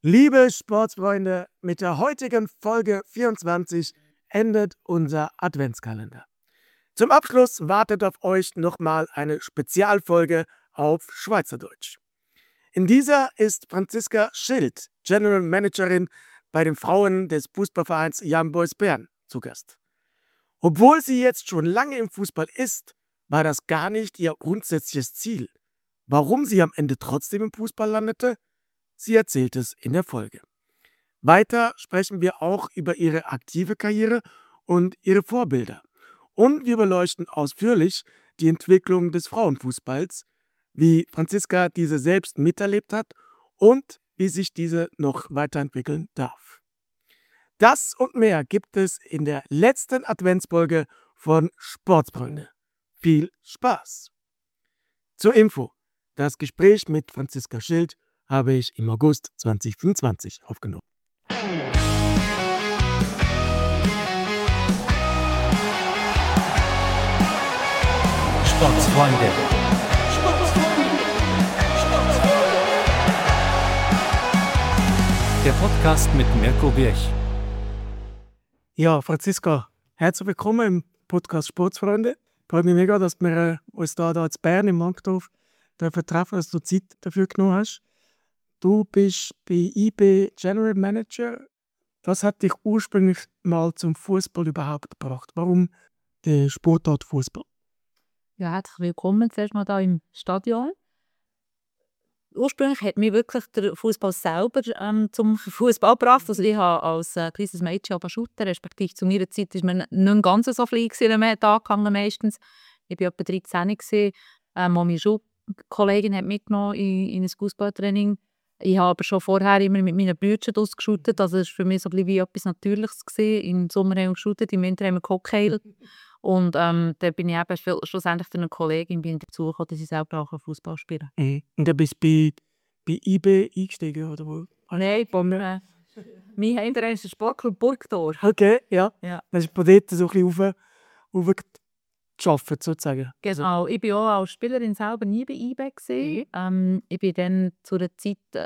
Liebe Sportsfreunde, mit der heutigen Folge 24 endet unser Adventskalender. Zum Abschluss wartet auf euch nochmal eine Spezialfolge auf Schweizerdeutsch. In dieser ist Franziska Schild, General Managerin bei den Frauen des Fußballvereins Young Boys Bern, zu Gast. Obwohl sie jetzt schon lange im Fußball ist, war das gar nicht ihr grundsätzliches Ziel. Warum sie am Ende trotzdem im Fußball landete? Sie erzählt es in der Folge. Weiter sprechen wir auch über ihre aktive Karriere und ihre Vorbilder. Und wir beleuchten ausführlich die Entwicklung des Frauenfußballs, wie Franziska diese selbst miterlebt hat und wie sich diese noch weiterentwickeln darf. Das und mehr gibt es in der letzten Adventsfolge von Sportsfreunde. Viel Spaß! Zur Info: Das Gespräch mit Franziska Schild habe ich im August 2025 aufgenommen. Sportsfreunde. Der Podcast mit Mirko Birch. Ja, Franziska, herzlich willkommen im Podcast Sportsfreunde. Freut mich mega, dass wir uns da in Bern im Markthof treffen, dass du Zeit dafür genommen hast. Du bist bei IB General Manager. Was hat dich ursprünglich mal zum Fußball überhaupt gebracht? Warum der Sportart Fußball? Ja, herzlich willkommen zuerst mal hier im Stadion. Ursprünglich hat mich wirklich der Fußball selber zum Fußball gebracht. Also ich habe als kleines Mädchen shooten, respektive zu meiner Zeit war man nicht ganz so fly am Tag gegangen meistens. Ich war etwa 13 gewesen, wo meine Schulkollegin hat mitgenommen in ein Fußballtraining. Ich habe aber schon vorher immer mit meinen Brüdern geshootet, also es war für mich so ein bisschen wie etwas Natürliches gewesen. Im Sommer haben wir geshootet, im Winter haben wir gehockeyd. Und da bin ich eben schlussendlich durch eine Kollegin dazu gekommen, dass ich selber auch Fußball spielen kann. Und dann bist du bei IB eingestiegen, oder wo? Nein, mein Heimverein ist der Sportclub Burgdorf. Okay, ja. Ja. Dann hast du von dort so ein bisschen raufgearbeitet, sozusagen. Genau, ich war auch als Spielerin selber nie bei IB gewesen. Ich bin dann zu einer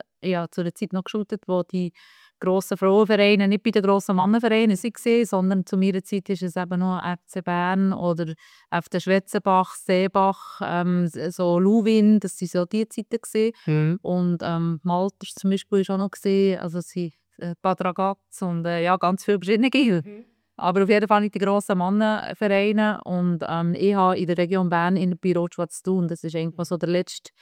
Zeit noch geshootet, wo die grossen Frauenvereine nicht bei den grossen Mannenvereinen waren, sondern zu meiner Zeit war es eben noch FC Bern oder FC Schwetzenbach, Seebach, so Luwin, das waren so die Zeiten gewesen. Und Malta zum Beispiel war auch noch gewesen, also es sind Bad Ragaz und ja, ganz viele verschiedene. Aber auf jeden Fall nicht die grossen Mannenvereine. Und ich habe in der Region Bern in der Büro zu tun. Das ist eigentlich so der letzte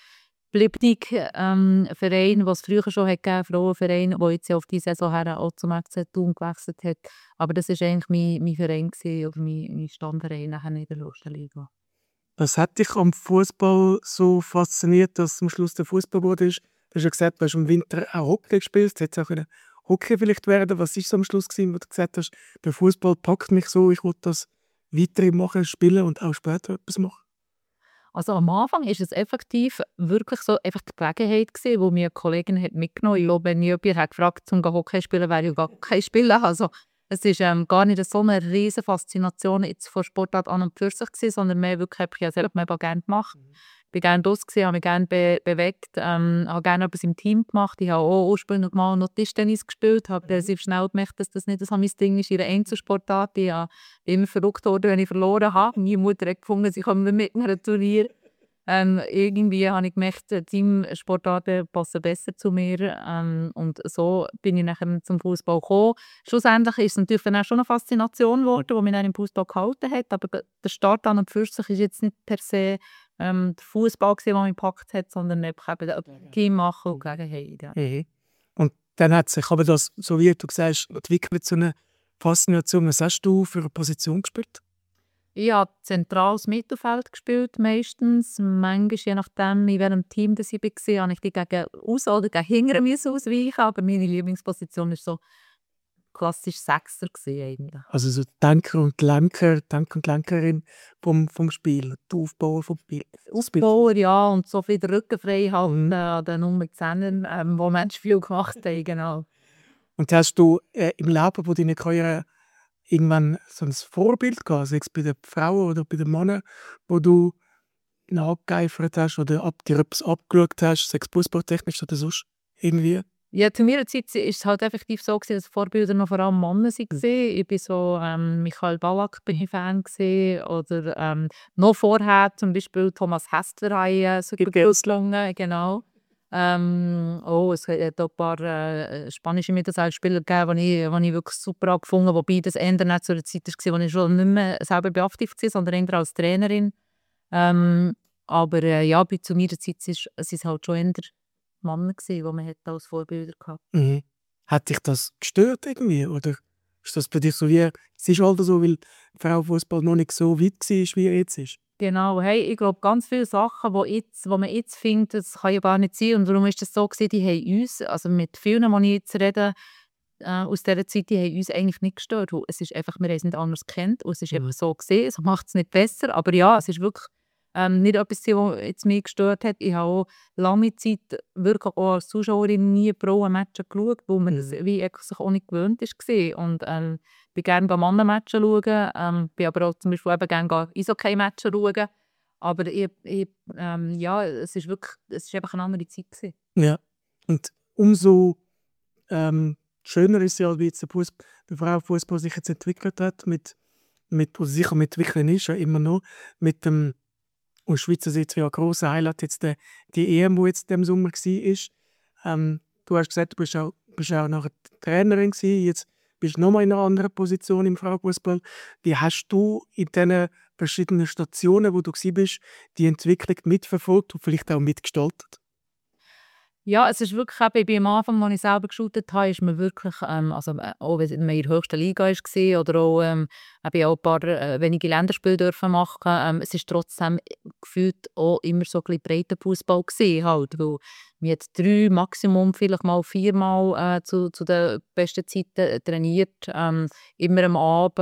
gebliebene Verein, den es früher schon hat gegeben, Frauenverein, der jetzt ja auf diese Saison her auch zum FC Thun gewechselt hat. Aber das war eigentlich mein Verein gewesen, oder mein Stammverein nachher in der höchsten Liga. Was hat dich am Fußball so fasziniert, dass am Schluss der Fußball wurde? Du hast ja gesagt, du hast im Winter auch Hockey gespielt. Hätte es auch Hockey vielleicht werden. Was war so am Schluss gewesen, wo du gesagt hast, der Fußball packt mich so, ich will das weiter machen, spielen und auch später etwas machen? Also am Anfang war es effektiv wirklich so einfach die Gelegenheit gewesen, wo mir eine Kollegin hat mitgenommen hat. Ich glaube, wenn jemand hat gefragt zum Hockey spielen, wäre ich gar kein Spielen. Also es war gar nicht so eine riesige Faszination jetzt von Sportart an und für sich gewesen, sondern mehr wirklich, habe ich ja selber mega gerne gemacht. Ich war gerne draussen, habe mich gerne bewegt, habe gerne etwas im Team gemacht. Ich habe auch ursprünglich mal noch Tischtennis gespielt, habe relativ schnell gemerkt, dass das nicht so mein Ding ist in einer Einzelsportart. Ich bin immer verrückt worden, wenn ich verloren habe. Meine Mutter hat gefunden, sie kommen mit in einem Turnier. Irgendwie habe ich gemerkt, Teamsportarten passen besser zu mir. Und so bin ich nachher zum Fußball gekommen. Schlussendlich ist es natürlich dann auch schon eine Faszination geworden, die mich dann im Fußball gehalten hat. Aber der Start an und für sich ist jetzt nicht per se der Fußball, der mich gepackt hat, sondern einfach eben Team machen und Gelegenheit. Ja. Und dann hat sich aber das, so wie du sagst, entwickelt zu einer Faszination. Was hast du für eine Position gespielt? Ich habe zentrales Mittelfeld gespielt, meistens. Manchmal, je nachdem, in welchem Team das ich war, habe ich die gegen aus- oder gegen hinten ausweichen. Aber meine Lieblingsposition war so klassisch Sechser eigentlich. Also so Denker und Lenkerin vom Spiel, der Aufbauer vom Spiel. Aufbauer, ja, und so viel den Rücken frei halten an den Nummer 10, wo Menschen viel gemacht haben, genau. Und hast du im Leben von deiner Karriere irgendwann so ein Vorbild gehabt, sei es bei den Frauen oder bei den Männern, wo du nachgeeifert hast oder dir etwas abgeschaut hast, sei es fußballtechnisch oder sonst irgendwie? Ja, zu meiner Zeit war es halt effektiv so gewesen, dass Vorbilder noch vor allem Männer waren. Ich bin so, Michael Ballack bin ich Fan gewesen, oder noch vorher zum Beispiel Thomas Hässler habe ich super gut gelungen, genau. Es hat auch ein paar spanische Mittelfeldspieler gegeben, die ich wirklich super habe gefunden, wobei das eher nicht zu der Zeit war, wo ich schon nicht mehr selber aktiv war, sondern eher als Trainerin. Aber ja, zu meiner Zeit waren es halt schon eher Männer, die man als Vorbilder hatte. Mhm. Hat dich das gestört irgendwie? Oder ist das bei dir so wie, es ist halt so, weil Frauenfußball noch nicht so weit war, wie er jetzt ist? Genau, hey, ich glaube, ganz viele Sachen, wo man jetzt findet, das kann ja gar nicht sein. Und darum ist das so gewesen, die haben uns, also mit vielen, die ich jetzt rede, aus dieser Zeit, die haben uns eigentlich nicht gestört. Weil es ist einfach, wir haben es nicht anders gekannt und es ist eben so gesehen. Es macht es nicht besser, aber ja, es ist wirklich nicht etwas, was jetzt mich gestört hat. Ich habe auch lange Zeit wirklich auch als Zuschauerin nie Frauen-Matches geschaut, weil man das wie sich auch nicht gewöhnt war. Und bin gerne Männer-Matches schauen, bin aber auch zum Beispiel eben gerne Eishockey-Matches schauen. Aber ja, es ist einfach eine andere Zeit gewesen. Ja. Und umso schöner ist ja, wie jetzt der Frauenfußball sich jetzt entwickelt hat, oder sicher am entwickeln ist, ja immer noch, mit dem, aus Schweizer Sicht ja ein grosser Highlight jetzt die EM, die jetzt im Sommer war. Du hast gesagt, du bist auch nachher Trainerin gewesen, jetzt bist du nochmal in einer anderen Position im Frauenfußball. Wie hast du in diesen verschiedenen Stationen, wo du bist, die Entwicklung mitverfolgt und vielleicht auch mitgestaltet? Ja, es ist wirklich eben, ich bin am Anfang, als ich selber geshootet habe, ist man wirklich, auch wenn man in der höchsten Liga war oder auch, habe ich auch ein paar wenige Länderspiele dürfen machen. Es ist trotzdem gefühlt auch immer so ein bisschen breiter Fußball gewesen, halt, weil wir jetzt 3, Maximum vielleicht mal 4 Mal zu den besten Zeiten trainiert. Immer am Abend,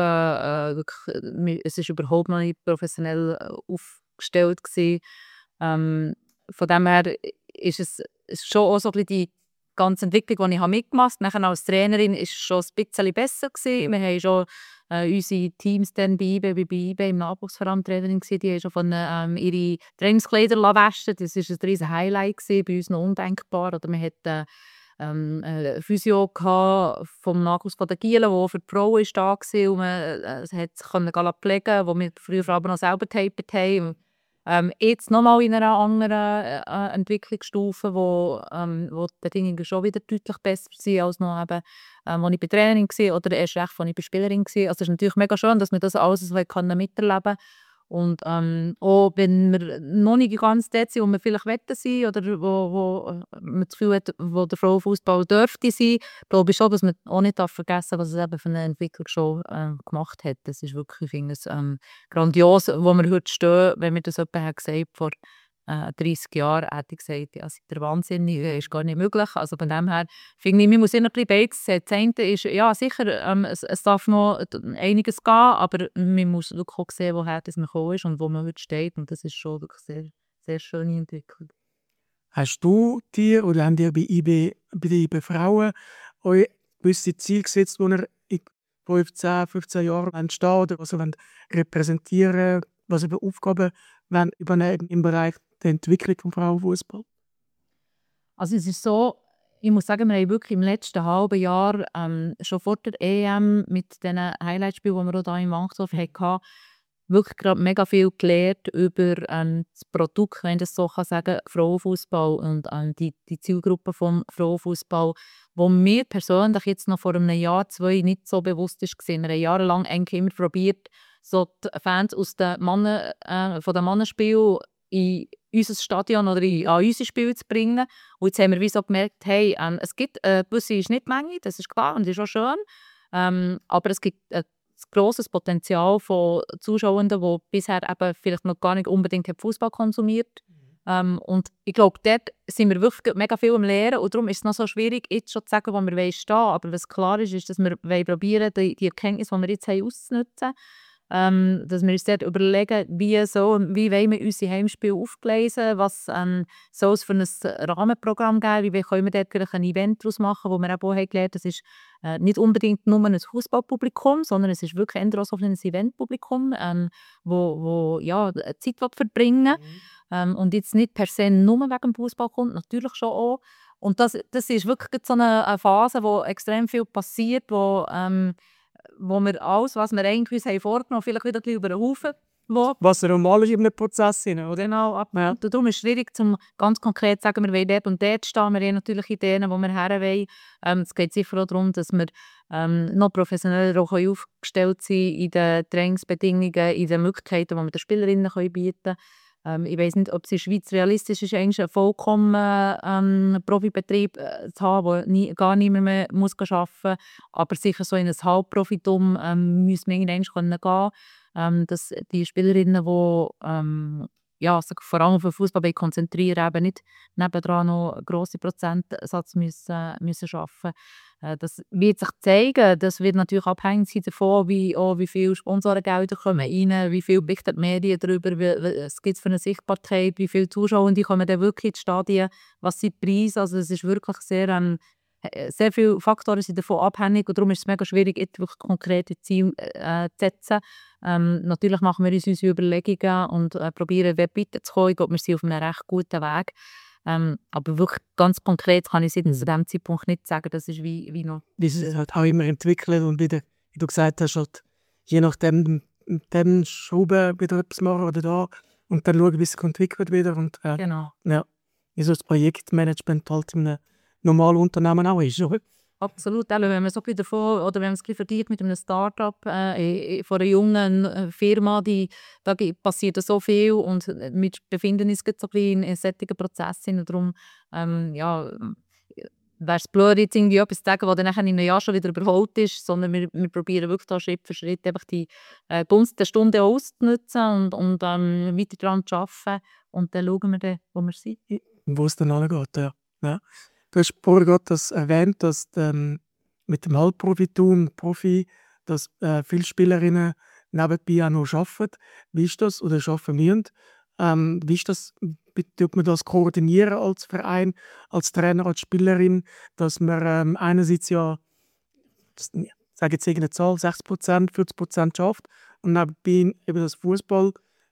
es ist überhaupt noch nicht professionell aufgestellt gewesen. Von dem her ist es schon auch so ein bisschen die ganze Entwicklung, die ich mitgemacht habe. Nachher als Trainerin war es schon ein bisschen besser gewesen. Wir haben schon unsere Teams dann bei IBE im Nachwuchsverein Trainerin gewesen, die haben schon von ihre Trainingskleider waschen lassen. Das war ein riesen Highlight gewesen, bei uns noch undenkbar. Oder wir hatten Physio vom Nachwuchs von der Gielen, der für die Frauen da war und man hat sich pflegen, wo wir früher aber noch selber getapet haben. Jetzt nochmal in einer anderen Entwicklungsstufe, wo die Bedingungen schon wieder deutlich besser sind als noch eben, als ich bei Trainerin war oder erst recht, als ich bei Spielerin war. Also es ist natürlich mega schön, dass wir das alles so miterleben können. Und auch wenn wir noch nicht ganz dort sind, wo wir vielleicht wetten sind oder wo man das Gefühl hat, wo der Frauenfußball dürfte sein, glaube ich schon, dass man auch nicht vergessen darf, was es eben für eine Entwicklung schon gemacht hat. Das ist wirklich, ich finde es grandios, wo wir heute stehen. Wenn mir das jemand hat gesagt vor 30 Jahren, hätte ich gesagt, ja, seid ihr wahnsinnig, ist gar nicht möglich. Also von dem her finde ich, man muss immer ein bisschen beides sehen. Das eine ist, ja sicher, es darf noch einiges gehen, aber man muss wirklich auch sehen, woher das man gekommen ist und wo man heute steht. Und das ist schon wirklich sehr, sehr schöne Entwicklung. Hast du dir oder haben dir bei den IB Frauen euch gewisse Ziele gesetzt, die ihr in 15 Jahren stehen oder was ihr repräsentieren wollt, was ihr Aufgaben übernehmen im Bereich der Entwicklung des Frauenfußballs? Also es ist so, ich muss sagen, wir haben wirklich im letzten halben Jahr, schon vor der EM mit den Highlightspielen, die wir auch hier in Wankdorf hatten, wirklich gerade mega viel gelernt über das Produkt, wenn ich das so sagen kann, Frauenfußball und die Zielgruppe vom Frauenfußball, wo mir persönlich jetzt noch vor einem Jahr, 2 nicht so bewusst war. Wir haben jahrelang eigentlich immer probiert, so die Fans aus den von den Mannenspielen in unser Stadion oder an unsere Spiele zu bringen. Und jetzt haben wir wie so gemerkt, hey, es gibt eine gewisse Schnittmenge, das ist klar und das ist auch schön, aber es gibt ein grosses Potenzial von Zuschauern, die bisher eben vielleicht noch gar nicht unbedingt Fußball konsumiert. Und ich glaube, dort sind wir wirklich mega viel am Lernen und darum ist es noch so schwierig, jetzt schon zu sagen, wo wir stehen wollen. Aber was klar ist, ist, dass wir probieren, die Erkenntnisse, die wir jetzt haben, auszunutzen. Dass wir uns dort überlegen, wie wollen wir unsere Heimspiele aufgleisen, was soll es für ein Rahmenprogramm geben, wie können wir dort vielleicht ein Event daraus machen, wo wir auch gelernt haben, das ist nicht unbedingt nur ein Fußballpublikum, sondern es ist wirklich eher so ein Eventpublikum, wo ja, Zeit verbringen will. Und jetzt nicht per se nur wegen dem Fußball kommt, natürlich schon auch, Und das ist wirklich so eine Phase, wo extrem viel passiert, wo wir alles, was wir eigentlich uns haben vorgenommen, vielleicht wieder ein bisschen über den Haufen will. Was normal ist in einem Prozess, oder? Genau, absolut. Und darum ist es schwierig, zum ganz konkret zu sagen, wir wollen dort und dort stehen. Wir haben natürlich Ideen, wo wir her wollen. Es geht sicher auch darum, dass wir noch professioneller auch aufgestellt sind in den Trainingsbedingungen, in den Möglichkeiten, die wir den Spielerinnen bieten können. Ich weiss nicht, ob es in der Schweiz realistisch ist, eigentlich einen vollkommen Profibetrieb zu haben, wo gar niemand mehr muss arbeiten muss. Aber sicher so in ein Halbprofitum müssen wir irgendwann gehen, dass die Spielerinnen, die sich vor allem auf den Fußball konzentrieren, eben nicht nebendran noch einen grossen Prozentsatz müssen arbeiten. Das wird sich zeigen. Das wird natürlich abhängig sein davon, wie viele Sponsorengelder kommen rein, wie viel berichten die Medien darüber, was gibt es für eine Sichtbarkeit, wie viele Zuschauer kommen dann wirklich ins Stadion, was sind die Preise. Also es ist wirklich sehr viele Faktoren sind davon abhängig und darum ist es mega schwierig, jetzt wirklich konkrete Ziele zu setzen. Natürlich machen wir uns unsere Überlegungen und probieren, weiterzukommen. Ich glaube, wir sind auf einem recht guten Weg. Aber wirklich ganz konkret kann ich seit diesem Zeitpunkt nicht sagen, das ist wie noch. Wie es halt auch immer entwickelt und wieder, wie du gesagt hast, halt, je nachdem dem Schrauben wieder etwas machen oder da und dann schauen, wie es sich entwickelt wieder. Und, Genau. Ja, wie so das Projektmanagement halt in einem normalen Unternehmen auch ist, oder? Absolut. Wenn man so davon, oder wenn man es vergleicht mit einem Start-up von einer jungen Firma, da passiert so viel und wir befinden uns jetzt so ein bisschen in solchen Prozessen. Und darum wäre es blöd, jetzt irgendwie etwas zu sagen, was dann nachher in einem Jahr schon wieder überholt ist, sondern wir probieren wirklich da Schritt für Schritt einfach die Gunst der Stunde auszunutzen und weiter daran zu arbeiten. Und dann schauen wir dann, wo wir sind. Wo es dann angeht, ja. Du hast vorher gerade das erwähnt, dass mit dem Halbprofitum, Profi, dass viele Spielerinnen nebenbei auch noch arbeiten. Wie ist das? Oder arbeiten müssen? Wie ist das? Tut man das koordinieren als Verein, als Trainer, als Spielerin, dass man einerseits ja, ich sage jetzt irgendeine Zahl, 60%, 40% schafft und nebenbei eben das Fußball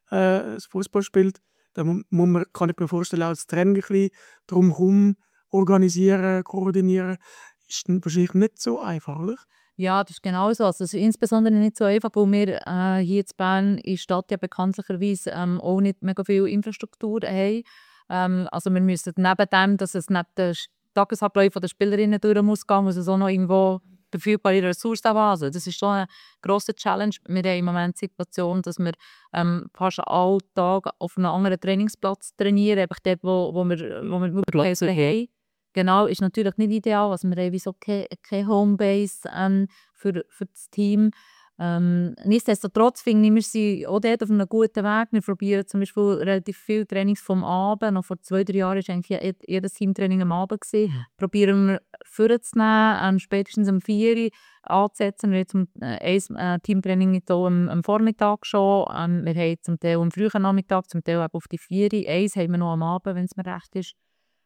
spielt. Da kann ich mir vorstellen, auch als Trainer ein bisschen drumherum organisieren, koordinieren, ist dann wahrscheinlich nicht so einfach, oder? Ja, das ist genau so. Also, es ist insbesondere nicht so einfach, weil wir hier in Bern in der Stadt ja bekanntlicherweise auch nicht mega viel Infrastruktur haben. Also wir müssen neben dem, dass es neben den Tagesabläufen der Spielerinnen durch muss gehen, muss es auch noch irgendwo verfügbare Ressourcen haben. Also das ist schon eine grosse Challenge. Wir haben im Moment die Situation, dass wir fast alle Tage auf einem anderen Trainingsplatz trainieren, einfach dort, wo wir wirklich haben. Genau, ist natürlich nicht ideal. Also wir haben wie so keine Homebase für das Team. Nichtsdestotrotz finde ich, wir sind auch dort auf einem guten Weg. Wir probieren zum Beispiel relativ viele Trainings vom Abend. Noch vor 2-3 Jahren war eigentlich jedes Teamtraining am Abend. Probieren wir vorzunehmen, spätestens um 4 Uhr anzusetzen. Wir haben ein Teamtraining hier am Vormittag schon. Wir haben zum Teil am frühen Nachmittag, zum Teil auf die 4 Uhr. Eins haben wir noch am Abend, wenn es mir recht ist.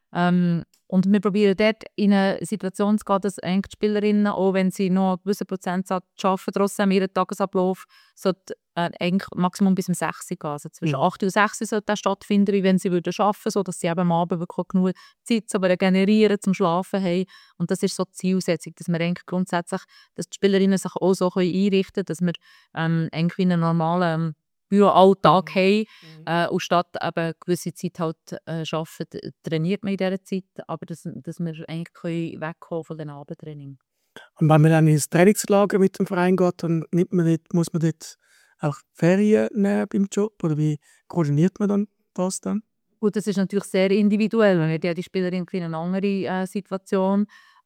Und wir probieren dort in eine Situation zu gehen, dass eigentlich die Spielerinnen, auch wenn sie noch einen gewissen Prozentsatz arbeiten, trotzdem ihren Tagesablauf sollte, eigentlich Maximum bis um 6 Uhr gehen. Also zwischen 8 und 6 Uhr sollte das stattfinden, wie wenn sie arbeiten würden, sodass sie eben am Abend wirklich auch genug Zeit zum Regenerieren, zum Schlafen haben. Und das ist so die Zielsetzung, dass wir eigentlich grundsätzlich, dass die Spielerinnen sich auch so einrichten können, dass wir eigentlich wie einen normalen Büroalltag haben und statt eben gewisse Zeit halt arbeiten, trainiert man in dieser Zeit, aber dass wir eigentlich wegkommen von den Abendtraining. Und wenn man dann ins Trainingslager mit dem Verein geht, dann muss man dort auch Ferien nehmen beim Job? Oder wie koordiniert man dann das dann? Gut, das ist natürlich sehr individuell. Man hat ja die Spielerin in eine andere Situation.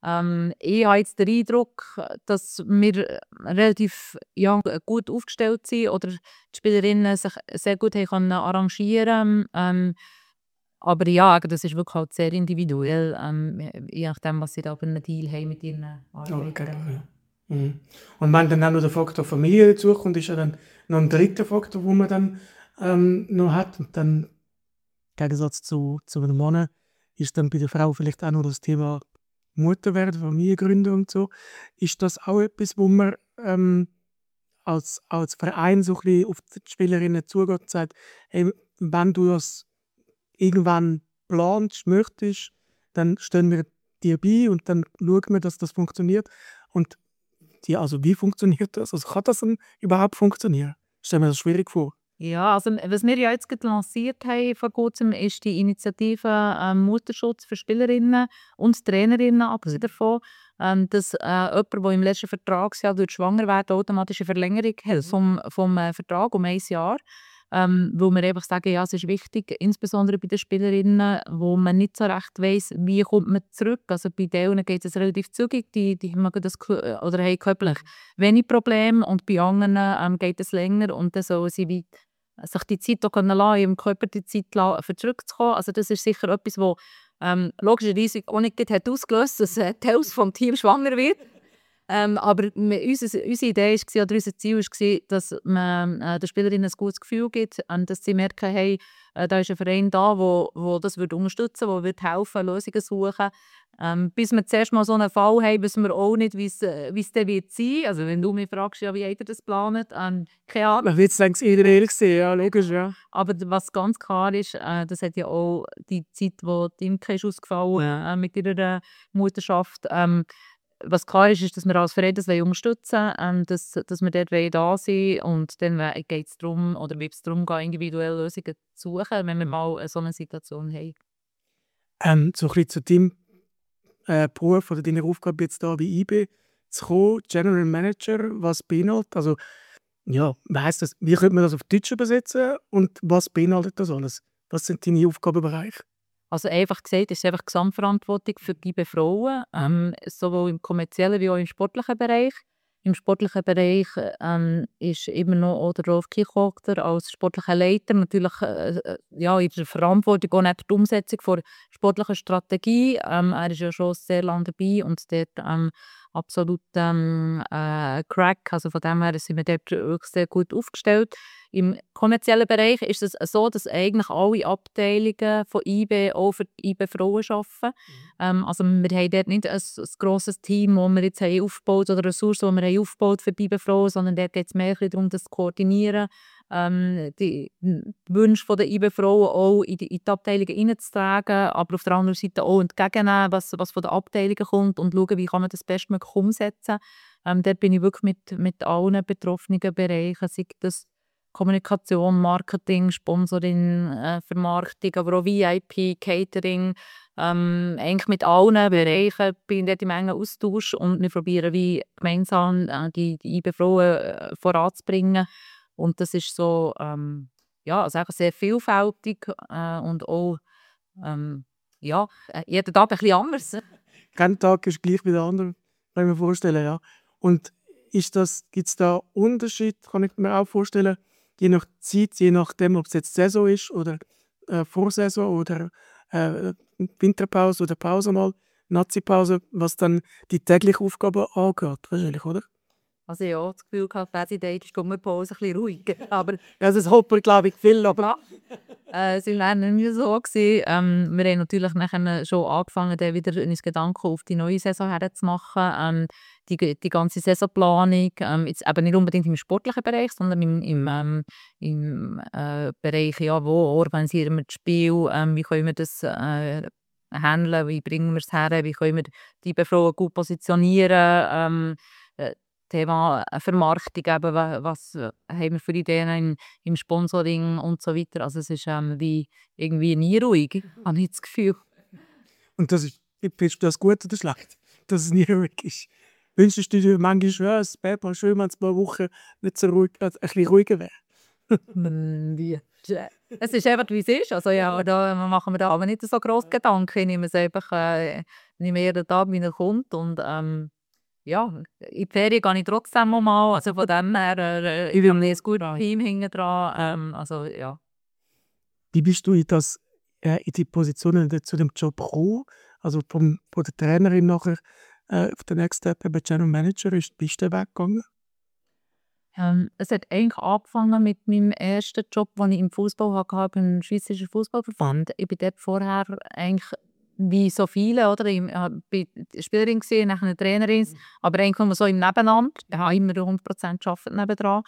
Ich habe jetzt den Eindruck, dass wir relativ gut aufgestellt sind oder die Spielerinnen sich sehr gut haben arrangieren können. Aber ja, das ist wirklich halt sehr individuell, je nachdem, was sie da für einen Deal haben mit ihren Arbeitern. Okay, ja. Mhm. Und wenn dann auch noch der Faktor Familie dazukommt, ist ja dann noch ein dritter Faktor, den man dann noch hat. Und dann, im Gegensatz zu einem Mann, ist dann bei der Frau vielleicht auch noch das Thema Mutter werden, Familie gründen und so. Ist das auch etwas, wo man als Verein so ein bisschen auf die Spielerinnen zugeht und sagt, hey, wenn du das irgendwann planst, möchtest, dann stellen wir die bei und dann schauen wir, dass das funktioniert. Und also wie funktioniert das? Also kann das denn überhaupt funktionieren? Stell mir das schwierig vor. Ja, also was wir ja jetzt gerade lanciert haben vor kurzem, ist die Initiative Mutterschutz für Spielerinnen und Trainerinnen, abgesehen davon, dass jemand, der im letzten Vertragsjahr schwanger wird, automatisch eine Verlängerung hat vom Vertrag um 1 Jahr. Weil wir einfach sagen, ja, es ist wichtig, insbesondere bei den Spielerinnen, wo man nicht so recht weiss, wie kommt man zurück. Also bei denen geht es relativ zügig, die mögen das oder haben körperlich wenig Probleme und bei anderen geht es länger und dann sollen sie wie sich die Zeit auch lassen, im Körper die Zeit lassen, für zurückzukommen. Also das ist sicher etwas, das logischerweise auch nicht hat ausgelöst, dass die Hälfte vom Team schwanger wird. Aber unsere Idee war, oder unser Ziel war, dass man den Spielerinnen ein gutes Gefühl gibt und dass sie merken, hey, da ist ein Verein da, der das unterstützen würde, der helfen, Lösungen suchen. Bis wir zuerst mal so einen Fall haben, wissen wir auch nicht, wie es dann wird sein. Also wenn du mich fragst, ja, wie habt ihr das geplant? Keine Ahnung. Man wird es längst individuell sehen, ja, logisch, ja. Aber was ganz klar ist, das hat ja auch die Zeit, wo die Imke ist ausgefallen mit ihrer Mutterschaft. Was klar ist, ist, dass wir als Verein das unterstützen wollen, dass wir dort da sein wollen. Und dann geht es darum, oder wird es darum gehen, individuelle Lösungen zu suchen, wenn wir mal so eine Situation haben. So ein bisschen zu deinem Beruf oder deiner Aufgabe jetzt da bei IB zu kommen, General Manager, was beinhaltet? Also, ja, heisst das, wie könnte man das auf Deutsch übersetzen und was beinhaltet das alles? Was sind deine Aufgabenbereiche? Also einfach gesagt, ist es einfach Gesamtverantwortung für die Frauen, sowohl im kommerziellen wie auch im sportlichen Bereich. Im sportlichen Bereich ist immer noch auch der Rolf Kirchhofer als sportlicher Leiter natürlich ja, in der Verantwortung auch nicht die Umsetzung der sportlichen Strategie. Er ist ja schon sehr lange dabei und dort absolut Crack. Also von dem her sind wir dort wirklich sehr gut aufgestellt. Im kommerziellen Bereich ist es so, dass eigentlich alle Abteilungen von IB auch für die IB-Frauen arbeiten. Also wir haben dort nicht ein grosses Team, das wir jetzt haben aufgebaut oder Ressourcen, die wir haben aufgebaut für die IB-Frauen, sondern dort geht es mehr darum, das zu koordinieren, die Wünsche der IB-Frauen auch in die Abteilungen hineinzutragen, aber auf der anderen Seite auch entgegennehmen, was von den Abteilungen kommt und schauen, wie kann man das bestmöglich umsetzen. Dort bin ich wirklich mit allen betroffenen Bereichen, sei das Kommunikation, Marketing, Sponsoring, Vermarktung, aber auch VIP, Catering. Eigentlich mit allen Bereichen bin ich dort im engen Austausch und wir probieren wie gemeinsam die IB-Frauen voranzubringen. Und das ist so, ja, also einfach sehr vielfältig und auch, ja, jeden Tag ein bisschen anders. Kein Tag ist gleich wie der andere, kann ich mir vorstellen, ja. Und gibt es da Unterschied, kann ich mir auch vorstellen, je nach Zeit, je nachdem, ob es jetzt Saison ist oder Vorsaison oder Winterpause oder Pause mal, Nazi-Pause, was dann die tägliche Aufgabe angeht, wahrscheinlich, oder? Also ja, das Gefühl gehabt, Basi Date ist die Pause ein bisschen ruhiger. Aber Ja, das hoffen glaube ich viel, aber es war nicht mehr so gewesen. Wir haben natürlich nachher schon angefangen, dann wieder uns Gedanken auf die neue Saison herzumachen. Die ganze Saisonplanung, jetzt eben nicht unbedingt im sportlichen Bereich, sondern im Bereich, ja, wo organisieren wir das Spiel, wie können wir das handeln, wie bringen wir es her, wie können wir die Befragung gut positionieren, Thema Vermarktung, eben, was haben wir für Ideen im Sponsoring und so weiter. Also es ist wie irgendwie nie ruhig, habe ich das Gefühl. Und findest du das gut oder schlecht, dass es nie ruhig ist? Wünschst du dir manchmal, ja, es wäre mal schön, wenn es mal Wochen nicht so ruhig, ein bisschen ruhiger wäre? Wie? Es ist einfach, wie es ist. Also ja, da machen wir da aber nicht so grosse Gedanken. Ich nehme es einfach jeden Tag, wie er kommt. Und ja, in die Ferien gehe ich trotzdem mal. Also von dem her, ich habe ein gutes Team hinten dran. Also ja. Wie bist du in die Position zu dem Job gekommen? Also von der Trainerin nachher auf den Next Step eben General Manager, bist du den Weg gegangen? Es hat eigentlich angefangen mit meinem ersten Job, den ich im Fußball hatte, beim Schweizerischen Fußballverband. Ich war dort vorher eigentlich wie so viele, oder? Ich war Spielerin, nachher eine Trainerin, aber eigentlich nur so im Nebenamt. Ich habe immer 100% gearbeitet nebendran.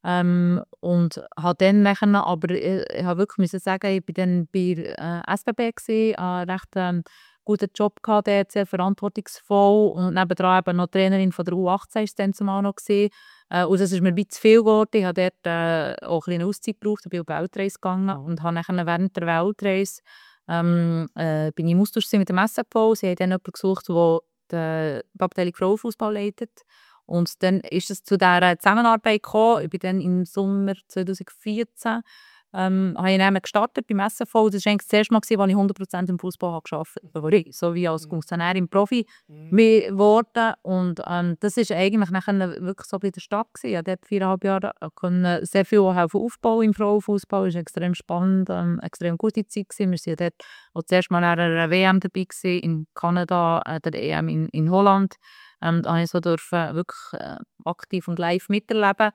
Und habe dann nachher, aber ich habe wirklich müssen sagen, ich war dann bei SBB gewesen, recht guten Job gehabt, dort, sehr verantwortungsvoll und nebendran eben noch Trainerin von der U18 ist dann zumal noch gewesen. Und das ist mir ein bisschen zu viel geworden. Ich habe dort auch eine Auszeit gebraucht, ich bin auf die Weltreise gegangen und habe nachher während der Weltreise bin ich im Austausch mit dem SFV. Sie haben dann jemanden gesucht, der die Abteilung Frauenfußball leitet. Und dann ist es zu dieser Zusammenarbeit gekommen. Ich bin dann im Sommer 2014 habe ich dann gestartet beim SFV. Das war eigentlich das erste Mal, als ich 100% im Fußball gearbeitet habe. So wie als Funktionär im Profi geworden. Und das war eigentlich nachher wirklich so bei der Stadt gewesen. Ich habe dort 4,5 Jahre können sehr viel helfen aufbauen im Frauenfußball. Es war extrem spannend, extrem gute Zeit gewesen. Wir waren dort auch das erste Mal an einer WM dabei gewesen, in Kanada, der EM in Holland. Da durfte ich so wirklich aktiv und live miterleben.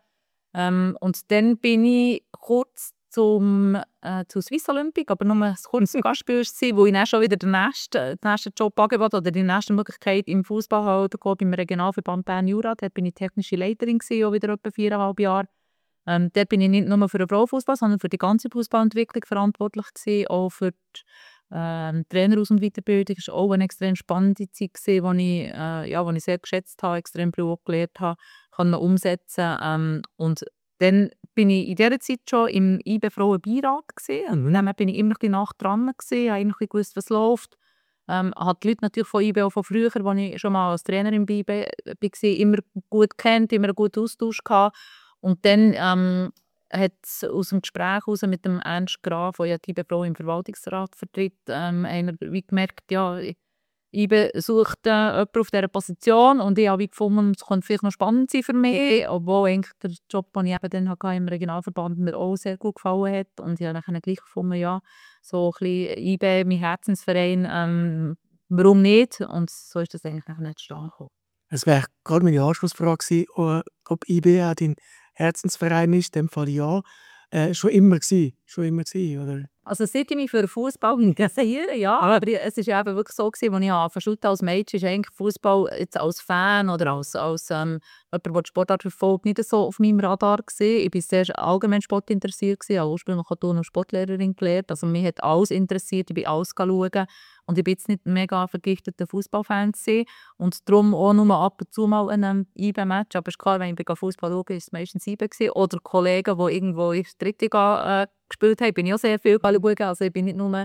Und dann bin ich kurz zu Swiss Olympic, aber nur ein kurzes Gastspiel war, wo ich dann schon wieder den nächsten Job angeboten oder die nächste Möglichkeit im Fußball halt beim Regionalverband Bern-Jura. Dort bin ich technische Leiterin gewesen, auch wieder etwa 4,5 Jahre. Dort bin ich nicht nur für den Frauenfußball, sondern für die ganze Fußballentwicklung verantwortlich gewesen, auch für die Traineraus- und Weiterbildung. Das war auch eine extrem spannende Zeit, wo ich sehr geschätzt habe, extrem viel gelernt habe, kann umsetzen. Und dann bin ich in dieser Zeit schon im IB Frauenbeirat gewesen. Und dann bin ich immer ein nach dran gewesen, habe immer gewusst, was läuft. Habe die Leute natürlich von IB auch von früher, als ich schon mal als Trainerin bei IB war, immer gut kennt, immer einen guten Austausch gehabt. Und dann hat es aus dem Gespräch heraus mit dem Ernst Graf, der ja die IB Frau im Verwaltungsrat vertritt, einer wie gemerkt, ja, IBE sucht jemanden auf dieser Position und ich habe gefunden, es könnte vielleicht noch spannend sein für mich, obwohl eigentlich der Job, den ich eben dann hatte im Regionalverband, mir auch sehr gut gefallen hat. Und ich habe dann gleich gefunden, ja, so ein bisschen IBE, mein Herzensverein, warum nicht? Und so ist das eigentlich nicht zustande gekommen. Es wäre gerade meine Anschlussfrage gewesen, ob IB auch dein Herzensverein ist, in dem Fall ja. Schon immer gewesen, oder? Also seit ich mich für den Fußball interessiere, ja. Aber es war ja eben wirklich so, als ich angefangen als Mädchen, ist eigentlich Fußball jetzt als Fan oder als jemand, der die Sportart verfolgt, nicht so auf meinem Radar gewesen. Ich war sehr allgemein Sport interessiert gewesen. Ich habe ursprünglich Turn- und Sportlehrerin gelernt. Also mich hat alles interessiert, ich bin alles schauen. Und ich bin jetzt nicht ein mega vergifteter Fußballfan gewesen. Und darum auch nur ab und zu mal ein IB-Match. Aber es ist klar, wenn ich Fußball schaue, ist es meistens IB gewesen. Oder Kollegen, die irgendwo in der Drittliga gespielt haben, bin ich auch sehr viel schauen. Also ich bin nicht nur,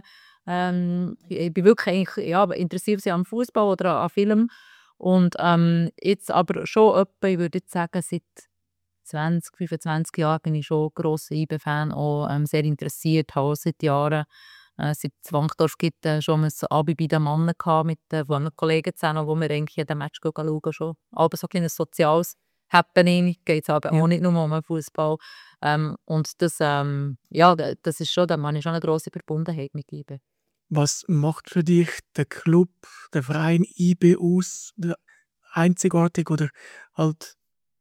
ich bin wirklich eigentlich, interessiert am Fußball oder an Film. Und jetzt aber schon etwa, ich würde jetzt sagen, seit 20, 25 Jahren bin ich schon grosser IB-Fan, auch sehr interessiert, habe auch seit Jahren, seit es Wankdorf gibt, schon ein Abend bei den Männern gehabt, mit einem Kollegen zusammen, wo wir eigentlich jeden Match schauen, schon. Aber so ein soziales Happening geht es aber auch nicht nur um Fußball. Und das ist schon, da habe ich schon eine grosse Verbundenheit mit IB. Was macht für dich der Club, der Verein IB aus, einzigartig oder halt,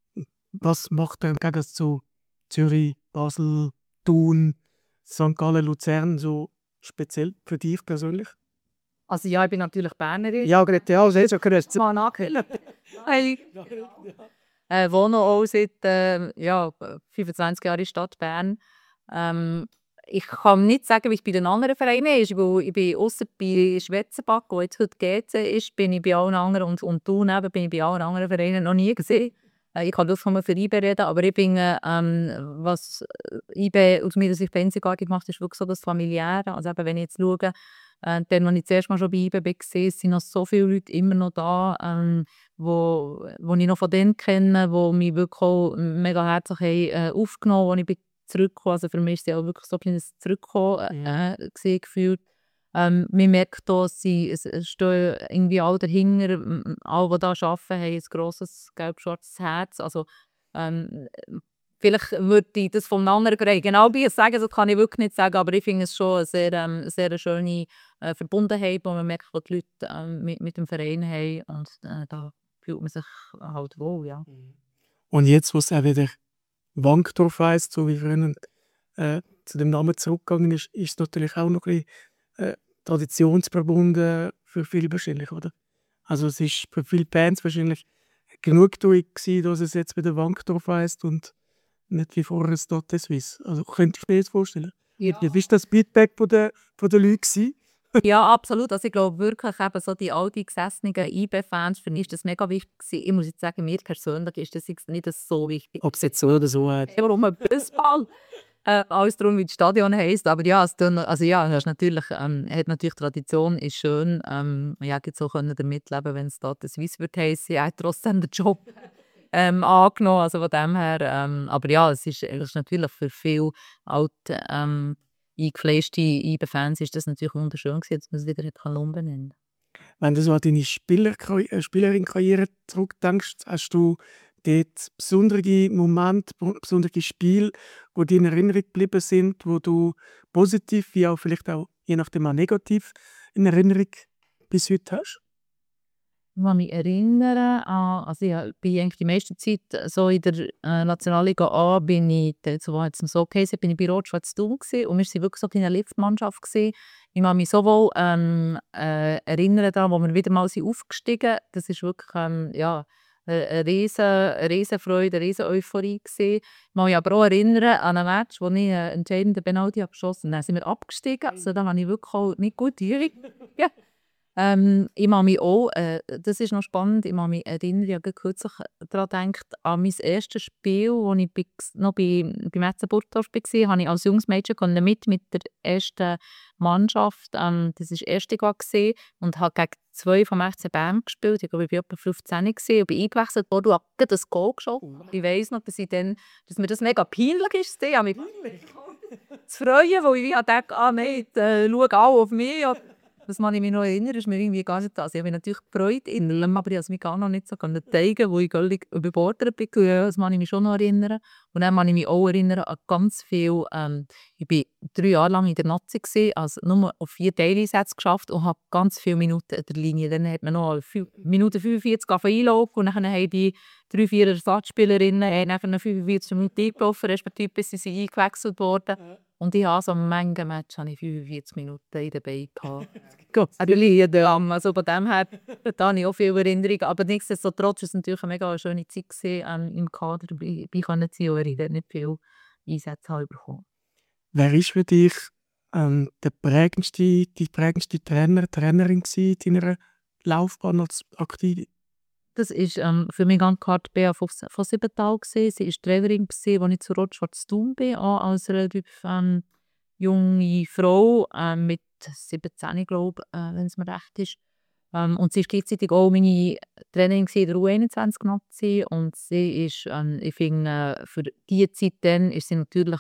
was macht er im Gegensatz zu Zürich, Basel, Thun, St. Gallen, Luzern so speziell für dich persönlich? Also ja, ich bin natürlich Bernerin. Ja, gerade ja, das ist ja grüß. Mal nachhören. Wohne auch seit 25 Jahren in der Stadt Bern. Ich kann nicht sagen, wie es bei den anderen Vereinen ist, weil ich bin ausser bei Schwetzenbach, wo jetzt heute GC ist, bin ich bei allen anderen und Thun eben, bin ich bei allen anderen Vereinen noch nie gesehen. Ich kann das nur für IB reden, aber ich finde, was IB aus meiner Sicht einzigartig macht, ist wirklich so das Familiäre. Also eben, wenn ich jetzt schaue, dann, als ich zuerst mal schon bei IB war, sind noch so viele Leute immer noch da, wo ich noch von denen kenne, die mich wirklich auch mega herzlich haben, aufgenommen haben, als ich zurückgekommen. Also für mich ist es auch wirklich so ein kleines Zurückkommen gefühlt. Man merkt auch, sie stehen irgendwie alle dahinter, alle, die hier arbeiten, haben ein grosses gelb-schwarzes Herz. Also, vielleicht würde ich das vom anderen Verein genau sagen, das kann ich wirklich nicht sagen, aber ich finde es schon eine sehr schöne Verbundenheit, wo man merkt, was die Leute mit dem Verein haben und da fühlt man sich halt wohl, ja. Und jetzt, wo es auch wieder Wankdorf heisst, so wie früher zu dem Namen zurückgegangen ist, ist es natürlich auch noch ein bisschen traditionsverbunden für viele wahrscheinlich, oder? Also es ist für viele Bands wahrscheinlich Genugtuung gewesen, dass es jetzt wieder Wankdorf heisst und nicht wie vorher Stade Suisse. Also könnte ich mir jetzt vorstellen. Ja. Wie war das Feedback von den Leuten gewesen? Ja, absolut. Also ich glaube wirklich, eben so die alteingesessenen IB-Fans, für mich ist das mega wichtig gewesen. Ich muss jetzt sagen, mir persönlich ist das jetzt nicht so wichtig. Ob es jetzt so oder so hat. Warum ein Fußball? Alles darum, wie das Stadion heisst. Aber ja, das ist natürlich, hat natürlich Tradition, ist schön. Ja, jetzt so können damit leben, wenn es da das Swiss wird heissen. Er hat trotzdem den Job angenommen. Also von dem her. Aber ja, es ist natürlich für viele alte, eingefleischte IB-Fans ist das natürlich wunderschön gewesen, dass man es wieder umbenennen kann. Wenn du so an deine Spielerin-Karriere zurückdenkst, hast du dort besondere Momente, besondere Spiele, die dir in Erinnerung geblieben sind, wo du positiv, wie auch vielleicht auch je nachdem auch negativ in Erinnerung bis heute hast? Ich kann mich erinnern also ich bin eigentlich die meiste Zeit so in der Nationalliga A bin ich, so hat's noch so geheissen, bin ich bei Rot-Schwarz Thun gewesen, und wir waren wirklich so eine kleine Liftmannschaft gewesen. Ich kann mich sowohl erinnern daran, wo wir wieder mal sind aufgestiegen. Das ist wirklich ja, eine riesen Freude, eine riesen Euphorie gewesen. Ich kann mich aber auch erinnern an ein Match, wo ich einen entscheidenden Penalty geschossen habe. Dann sind wir abgestiegen, also da habe ich wirklich auch nicht gute Erinnerungen. Ich kann mich auch, das ist noch spannend, ich kann mich erinnern, ich habe kürzlich daran gedacht, an mein erstes Spiel, als ich noch beim FC Burgdorf war, konnte ich als junges Mädchen mit der ersten Mannschaft, das war Erstliga gewesen, und habe gegen 2 vom FC Bern gespielt. Ich glaube, ich war etwa 15 gewesen und bin eingewechselt worden und habe gerade das Goal geschossen. Ich weiss noch, dass mir das mega peinlich ist. Ich habe mich zu freuen, weil ich dachte, nein, schau auch auf mich. Das kann ich mich noch erinnern, ist mir irgendwie gar nicht das. Ich habe mich natürlich gefreut innerlich, aber ich konnte es mir gar noch nicht so zeigen, wo ich völlig überbordert bin. Ja, das kann ich mich schon noch erinnern. Und dann kann ich mich auch erinnern an ganz viel, ich war 3 Jahre lang in der Nazi gewesen, also nur auf 4 Teileinsätze geschafft und habe ganz viele Minuten an der Linie. Dann hat man noch Minute 45 einloggen und dann haben die 3-4 Ersatzspielerinnen nachher 45 Minuten eingelaufen, respektive bis sie eingewechselt wurden. Und ich habe so manchen Match 45 Minuten in den Beinen gehabt. Also von dem her, da habe ich auch viele Erinnerungen. Aber nichtsdestotrotz war es natürlich eine mega schöne Zeit gewesen, im Kader dabei sein zu können. Ich habe nicht viele Einsätze bekommen. Wer war für dich die prägendste Trainerin in deiner Laufbahn als Aktive? Das war für mich ganz klar Bea von Siebenthal. Sie war Trainerin, als ich zu Rot-Schwarz Thun bin, auch als relativ junge Frau mit 17, glaube ich, wenn es mir recht ist. Und sie war gleichzeitig auch meine Trainerin in der U21-Nazi. Und sie ist, ich finde, für diese Zeit dann ist sie natürlich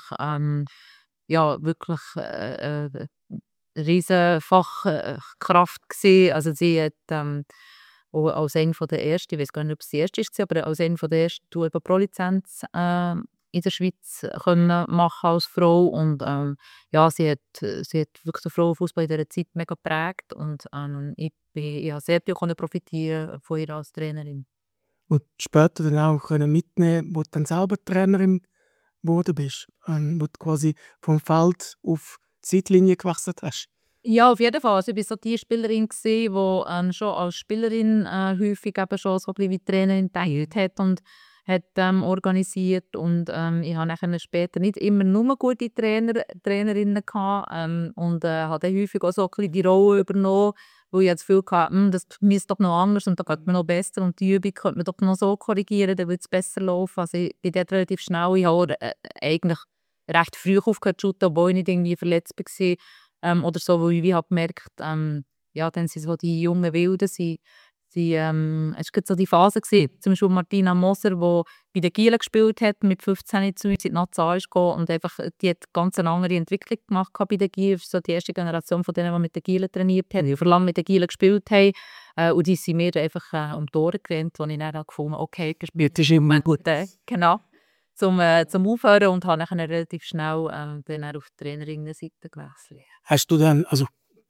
ja, wirklich eine riesen Fachkraft gewesen. Also sie hat auch als eine der ersten, ich weiß gar nicht, ob sie die erste war, aber als eine der ersten, die eben Pro-Lizenz in der Schweiz können machen als Frau. Und ja, sie hat wirklich den Frauenfußball in dieser Zeit mega geprägt. Und ich habe sehr viel profitieren von ihr als Trainerin. Und später dann auch mitnehmen, wo du dann selber Trainerin geworden bist, wo du quasi vom Feld auf die Seitlinie gewechselt hast. Ja, auf jeden Fall. Also ich war so die Spielerin, die schon als Spielerin häufig eben schon so ein bisschen wie Trainerin geteilt hat und hat organisiert. Und ich hatte nachher später nicht immer nur gute Trainerinnen gehabt, und habe dann häufig auch so ein bisschen die Rolle übernommen, weil ich das Gefühl hatte, das müsste doch noch anders und da geht man noch besser und die Übung könnte man doch noch so korrigieren, dann würde es besser laufen. Also ich bin dort relativ schnell. Ich habe eigentlich recht früh aufgehört zu shooten, obwohl ich nicht irgendwie verletzt war. Oder so, weil ich habe gemerkt, ja, dann sind so die jungen Wilden, es war so die Phase gewesen, zum Beispiel Martina Moser, die bei den Gielen gespielt hat, mit 15 zu uns in die Nazi ist gegangen und einfach, die hat ganz eine andere Entwicklung gemacht bei den Gielen, so die erste Generation von denen, die mit den Gielen trainiert haben, die vor lange mit den Gielen gespielt haben, und die sind mir einfach um die Ohren gerannt, wo ich dann gefunden habe, okay, gespielt ist immer gut, genau. Zum Aufhören und habe dann relativ schnell dann auf die Trainerinnenseite gewechselt. Hast du dann, also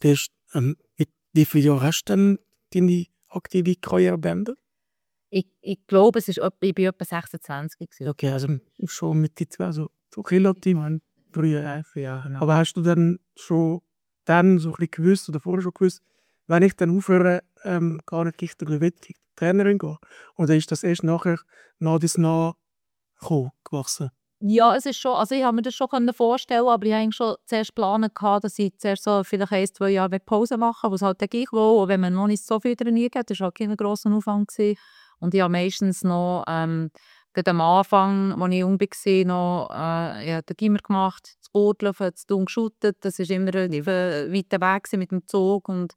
wie viele Jahre hast du dann deine aktive Karriere beendet? Ich glaube, ich war etwa 26 gewesen. Okay, also schon mit die zwei, also so relativ früher, 11 Jahre. Genau. Aber hast du dann schon so ein bisschen gewusst oder vorher schon gewusst, wenn ich dann aufhöre, gar nicht richtig Trainerin gehen? Oder ist das erst nachher nach gewachsen? Ja, es ist schon, also ich habe mir das schon vorstellen, aber ich habe eigentlich schon zuerst geplant, dass ich zuerst so vielleicht 1-2 Jahre Pause machen will, was halt dann gleich will. Und wenn man noch nicht so viel trainiert hat, das war halt kein grosser Aufwand gewesen. Und ich habe meistens noch, gerade am Anfang, als ich jung war, noch ich habe den Gimmer gemacht, das Boardlaufen, das Tun geschuttet. Das war immer ein weiter Weg gewesen mit dem Zug. Und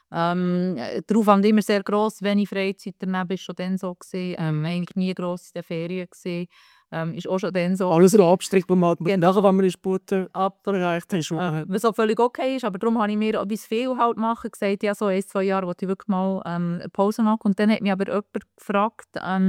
der Aufwand immer sehr gross, wenig Freizeit daneben war schon dann so gewesen. Eigentlich nie gross in den Ferien gewesen. Ist auch schon dann so. Alles ein Abstrich, wo man Genau. nachher, wenn man den Sport erreicht hat. Was auch völlig okay ist, aber darum habe ich mir, ob ich es viel halt mache, gesagt, ja, so 1-2 Jahre wollte ich wirklich mal eine Pause machen. Und dann hat mich aber jemand gefragt,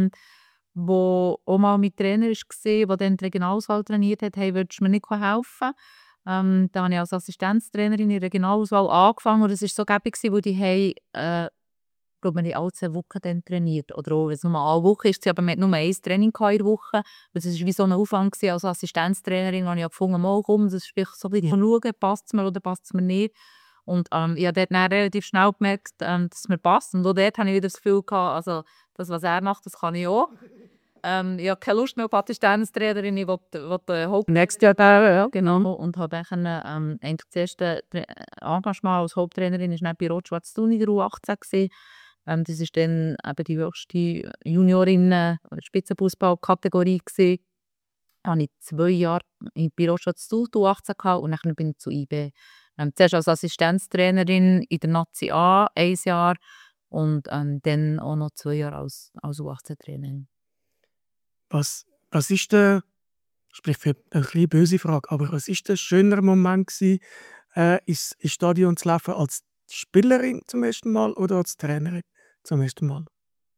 wo auch mal mein Trainer war, der dann die Regionalauswahl trainiert hat, hey, würdest du mir nicht helfen? Da habe ich als Assistenztrainerin in der Regionalauswahl angefangen und es war so gäbig, weil die haben, glaube ich, alle 2 Wochen dann trainiert. Oder auch, wenn es nur eine Woche ist, aber man hat nur ein Training in der Woche. Das war wie so ein Aufwand gewesen, als Assistenztrainerin, wo ich gefunden habe, mal komm, das ist vielleicht so ein bisschen schauen, passt es mir oder passt es mir nicht. Und ich habe dort dann relativ schnell gemerkt, dass es mir passt. Und auch dort habe ich wieder das Gefühl gehabt, also das, was er macht, das kann ich auch. Ich habe keine Lust mehr auf Assistenztrainerin, ich will Nächstes Jahr da, ja. genau. Und habe dann eigentlich das erste Engagement als Haupttrainerin war dann bei Rot-Schwarz Thun in der U18 gewesen. Das war dann eben die höchste Juniorinnen-Spitzenfußball-Kategorie gewesen. Da hatte ich 2 Jahre bei Rot-Schwarz Thun die U18 gehabt und dann bin ich zu IB. Zuerst als Assistenztrainerin in der Nazi A, 1 Jahr und dann auch noch 2 Jahre als U18-Trainerin. Was ist der, sprich für eine bisschen böse Frage, aber was ist der schönere Moment gewesen, ins Stadion zu laufen als Spielerin zum ersten Mal oder als Trainerin zum ersten Mal?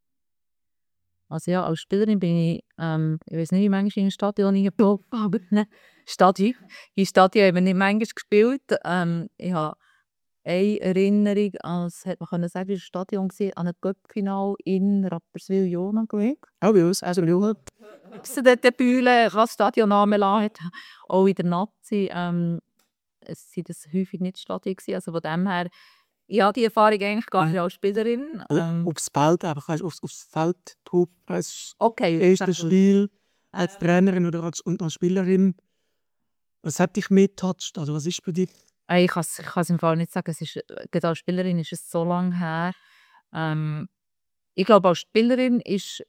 Also ja, als Spielerin bin ich weiß nicht, wie manchmal ich in ein Stadion reingelaufen bin, aber in Stadion haben wir nicht manchmal gespielt. Ich habe eine Erinnerung, als hätte man können sagen, es war ein Stadion gewesen, an einem Cup-Final in Rapperswil-Jona, glaube ich. Auch bei uns, also Jungen. Ob sie dort die Bühne als Stadionname lassen hat. Auch in der Nazi es sind das häufig nicht Stadien gewesen, also von dem her, ich habe die Erfahrung eigentlich gar nicht als Spielerin. Aufs Feld, einfach aufs Feld drauf, als Okay, erstes Spiel als Trainerin oder als Spielerin. Was hat dich mehr getoucht? Also was ist für dich? Ich kann es im Fall nicht sagen, gerade als Spielerin ist es so lange her. Ich glaube, als Spielerin ist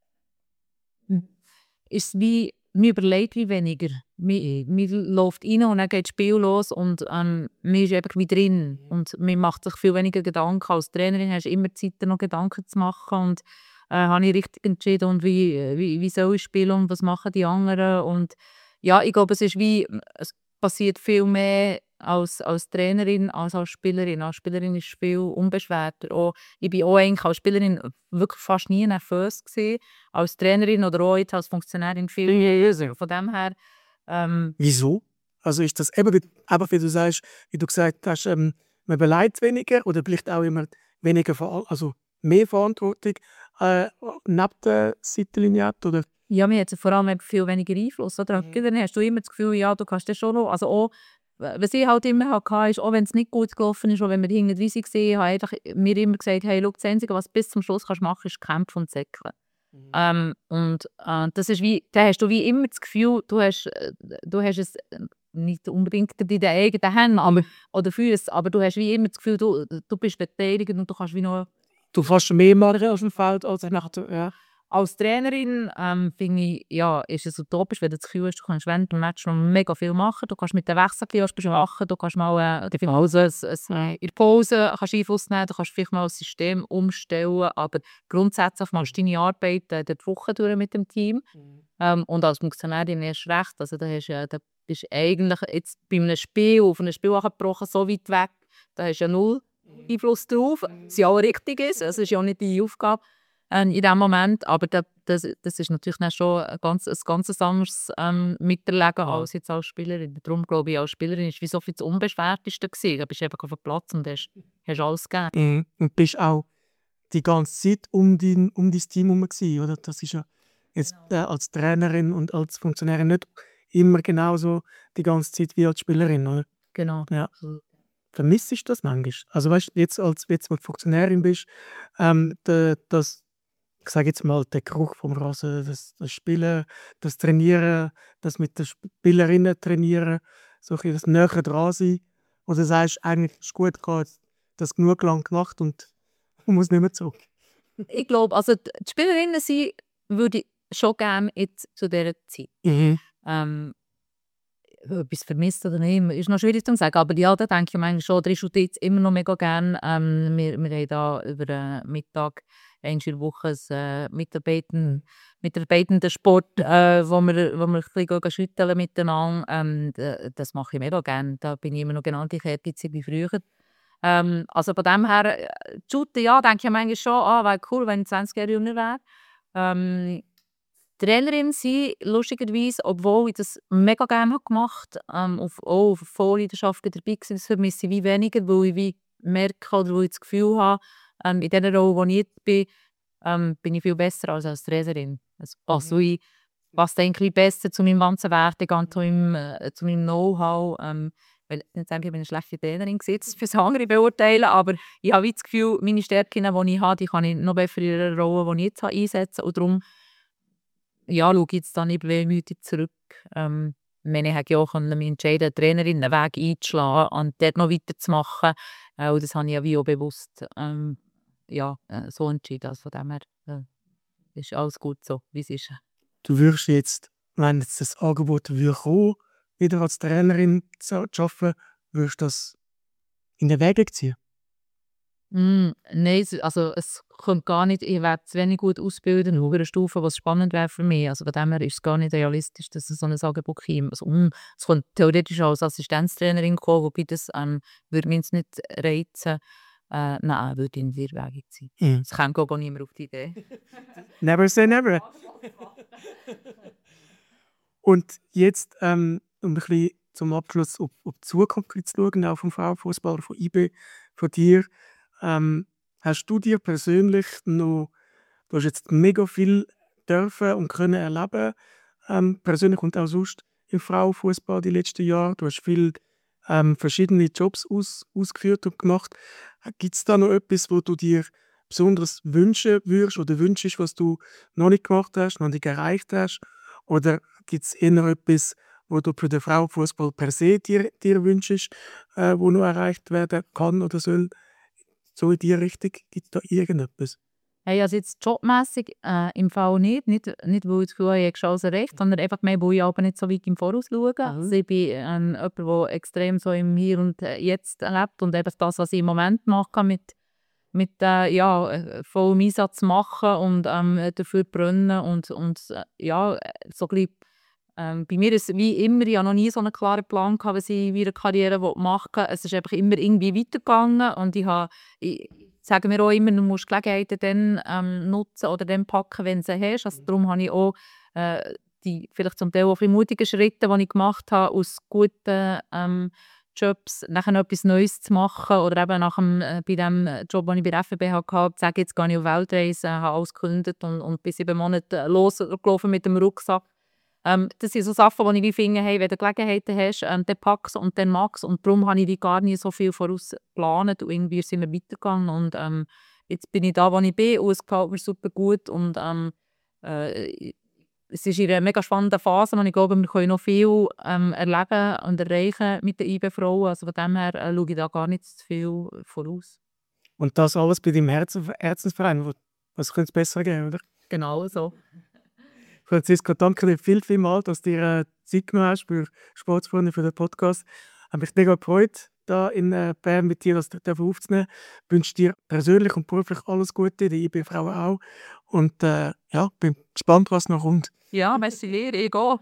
es wie, man überlegt wie weniger. Man läuft rein und dann geht das Spiel los und man ist einfach wie drin. Und man macht sich viel weniger Gedanken. Als Trainerin hast du immer Zeit, noch Gedanken zu machen. Und habe ich richtig entschieden, und wie soll ich spielen und was machen die anderen. Und ja, ich glaube, es passiert viel mehr als Trainerin als Spielerin. Als Spielerin ist es viel unbeschwerter. Auch, ich war auch eigentlich als Spielerin wirklich fast nie nervös gewesen. Als Trainerin oder auch jetzt als Funktionärin viel. Von dem her. Wieso? Also ist das eben, wie du sagst, wie du gesagt hast, man überlegt weniger oder vielleicht auch immer weniger, also mehr Verantwortung neben der Seitenlinie hat, oder? Ja, mir hat vor allem viel weniger Einfluss. Oder? Dann hast du immer das Gefühl, ja, du kannst das schon noch. Also auch, was ich halt immer hatte, ist, auch wenn es nicht gut gelaufen ist, auch wenn wir hinten drin waren, habe ich einfach mir immer gesagt, hey, schau, das Einzige, was du bis zum Schluss machen kannst, ist kämpfen und säckeln. Das ist wie, da hast du wie immer das Gefühl, du hast es nicht unbedingt in den eigenen Händen oder Füßen, aber du hast wie immer das Gefühl, du bist beteiligt und du kannst wie noch... Du kannst mehr machen auf dem Feld als nach der, ja. Als Trainerin finde ich, ja, ist es utopisch, wenn du das Gefühl hast, du kannst während dem Match noch mega viel machen. Du kannst mit den Wechseln machen, du kannst mal in der Pause kannst Einfluss nehmen, du kannst vielleicht mal ein System umstellen, aber grundsätzlich machst du deine Arbeit die Woche durch mit dem Team. Und als Funktionärin erst recht. Also da bist du eigentlich jetzt bei einem Spiel, auf einem Spiel angebrochen, so weit weg, da hast du ja null Einfluss drauf, was ja auch richtig ist, es ist ja auch nicht deine Aufgabe in diesem Moment, aber das ist natürlich dann schon ein ganz anderes Miterleben als jetzt als Spielerin. Darum glaube ich, als Spielerin war es wie so viel das Unbeschwerteste gewesen. Da bist du einfach auf dem Platz und hast alles gegeben. Und bist auch die ganze Zeit um dein Team herum gewesen, oder? Das ist ja jetzt als Trainerin und als Funktionärin nicht immer genauso die ganze Zeit wie als Spielerin, oder? Genau. Ja. Vermisst du das manchmal? Also weißt du, jetzt wo du Funktionärin bist, das ich sage jetzt mal, der Geruch vom Rasen, das Spielen, das Trainieren, das mit den Spielerinnen trainieren, so ein bisschen das näher dran sein, wo du sagst, eigentlich ist gut gegangen, das genug lang gemacht und man muss nicht mehr zurück. Ich glaube, also die Spielerinnen sein würde ich schon gerne jetzt zu dieser Zeit. Etwas vermisst oder nicht, ist noch schwierig zu sagen. Aber ja, da denke ich manchmal schon, der ist jetzt immer noch mega gerne. Wir haben da über den Mittag einmal in der Woche ein mitarbeitenden Sport, wo wir ein bisschen schütteln miteinander. Das mache ich mega gerne. Da bin ich immer noch genau gleich ehrgeizig wie früher. Also von dem her, shooten, ja, denke ich manchmal schon, wäre cool, wenn ich 20 Jahre jünger wäre. Trainerin sein, lustigerweise, obwohl ich das mega gerne gemacht habe, auch auf Vorleidenschaft dabei war, das vermisse ich wie weniger, weil ich wie merke oder weil ich das Gefühl habe, in dieser Rolle, wo ich jetzt bin ich viel besser als Trainerin. Es passt eigentlich besser zu meinem ganzen Werdegang, zu meinem Know-how. Weil jetzt ich bin eine schlechte Trainerin gewesen, für das andere beurteilen, aber ich habe das Gefühl, meine Stärken, die ich habe, die kann ich noch besser in der Rolle, die ich jetzt einsetzen habe. Und darum schaue ich jetzt dann nicht wehmütig zurück. Ich hätte ja auch mich entscheiden, eine Trainerin einen Weg einzuschlagen und dort noch weiterzumachen. Und das habe ich ja wie auch bewusst so entschieden. Also von dem her ist alles gut so, wie es ist. Du würdest jetzt, wenn jetzt das Angebot würde kommen, wieder als Trainerin zu arbeiten, würdest du das in den Weg ziehen? Nein, also es kommt gar nicht, ich werde zu wenig gut ausbilden, auf einer Stufe, was spannend wäre für mich. Also von dem her ist es gar nicht realistisch, dass es so ein Angebot kommt. Also, es könnte theoretisch auch als Assistenztrainerin kommen, wobei das würde mich jetzt nicht reizen. Nein, würde ich in den Weg ziehen. Das kommt gar nicht mehr auf die Idee. Never say never. Und jetzt, um ein bisschen zum Abschluss auf die Zukunft zu schauen, auch vom Frauenfußball, von IB, von dir. Hast du dir persönlich noch, du hast jetzt mega viel dürfen und können erleben, persönlich und auch sonst im Frauenfußball die letzten Jahre. Du hast viele verschiedene Jobs ausgeführt und gemacht. Gibt es da noch etwas, wo du dir besonders wünschen würdest oder wünschst, was du noch nicht gemacht hast, noch nicht erreicht hast? Oder gibt es eher etwas, wo du für den Frauenfußball per se dir wünschst, wo noch erreicht werden kann oder soll? So in die Richtung, gibt es da irgendetwas? Hey, also jetzt jobmässig im Fall nicht, weil ich das Gefühl habe, ich habe Chancen recht, sondern einfach mehr, weil ich aber nicht so weit im Voraus schaue. Also ich bin jemand, der extrem so im Hier und Jetzt lebt und eben das, was ich im Moment mache, mit vollem Einsatz machen und dafür brennen und so ein bisschen, bei mir ist es wie immer, ich habe noch nie so einen klaren Plan gehabt, was ich in meiner Karriere machen will. Es ist einfach immer irgendwie weitergegangen und ich sage mir auch immer, du musst Gelegenheiten dann nutzen oder dann packen, wenn du sie hast. Also darum habe ich auch die vielleicht zum Teil auch ein bisschen mutigen Schritte, die ich gemacht habe, aus guten Jobs nachher noch etwas Neues zu machen oder eben bei dem Job, den ich bei der FBH hatte, zu sagen, jetzt gehe ich auf Weltreise, habe alles gekündigt und bis 7 Monate losgelaufen mit dem Rucksack. Das sind so Sachen, die ich wie finde, hey, wenn du Gelegenheiten hast, dann packst und dann machst. Und darum habe ich wie gar nicht so viel voraus geplant und irgendwie sind wir weitergegangen. Und jetzt bin ich da, wo ich bin und es gefällt mir super gut. Und es ist in einer mega spannenden Phase und ich glaube, wir können noch viel erleben und erreichen mit den IB-Frauen. Also von dem her schaue ich da gar nicht zu viel voraus. Und das alles bei deinem Herzensverein, was könnte es besser geben, oder? Genau so. Franziska, danke dir vielmals, dass du dir Zeit genommen hast für Sportsfreunde, für den Podcast. Ich habe mich mega gefreut, hier in Bern mit dir das aufzunehmen. Ich wünsche dir persönlich und beruflich alles Gute, die IB-Frauen auch. Und bin gespannt, was noch kommt. Ja, merci dir, ich gehe.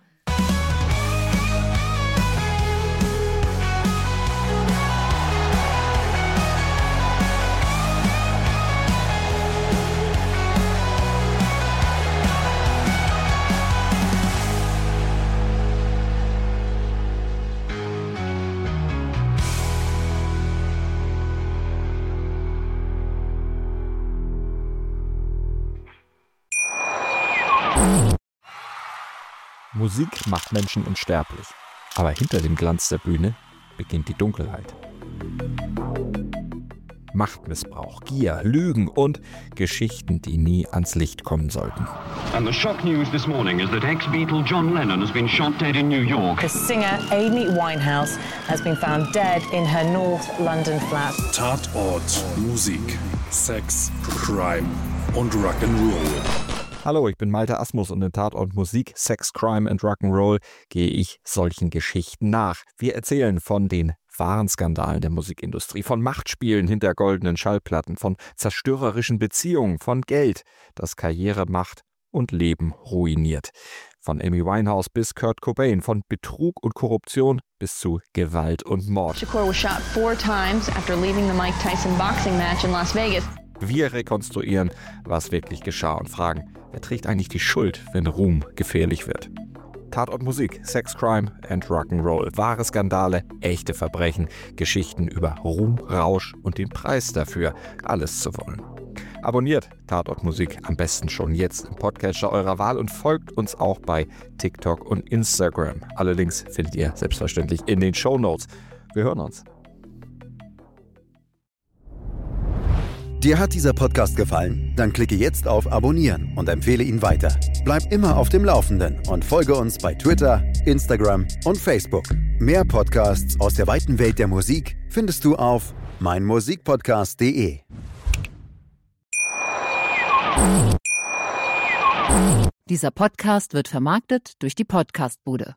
Musik macht Menschen unsterblich, aber hinter dem Glanz der Bühne beginnt die Dunkelheit. Machtmissbrauch, Gier, Lügen und Geschichten, die nie ans Licht kommen sollten. And the shock news this morning is that ex-Beatle John Lennon has been shot dead in New York. The singer Amy Winehouse has been found dead in her North London flat. Tatort, Musik, Sex, Crime und Rock'n'Roll. Hallo, ich bin Malte Asmus und in Tatort Musik, Sex, Crime and Rock'n'Roll gehe ich solchen Geschichten nach. Wir erzählen von den wahren Skandalen der Musikindustrie, von Machtspielen hinter goldenen Schallplatten, von zerstörerischen Beziehungen, von Geld, das Karriere, Macht und Leben ruiniert. Von Amy Winehouse bis Kurt Cobain, von Betrug und Korruption bis zu Gewalt und Mord. Shakur was shot 4 times after leaving the Mike Tyson boxing match in Las Vegas. Wir rekonstruieren, was wirklich geschah und fragen, wer trägt eigentlich die Schuld, wenn Ruhm gefährlich wird? Tatort Musik, Sex, Crime and Rock'n'Roll. Wahre Skandale, echte Verbrechen, Geschichten über Ruhm, Rausch und den Preis dafür, alles zu wollen. Abonniert Tatort Musik am besten schon jetzt im Podcatcher eurer Wahl und folgt uns auch bei TikTok und Instagram. Alle Links findet ihr selbstverständlich in den Shownotes. Wir hören uns. Dir hat dieser Podcast gefallen? Dann klicke jetzt auf Abonnieren und empfehle ihn weiter. Bleib immer auf dem Laufenden und folge uns bei Twitter, Instagram und Facebook. Mehr Podcasts aus der weiten Welt der Musik findest du auf meinmusikpodcast.de. Dieser Podcast wird vermarktet durch die Podcastbude.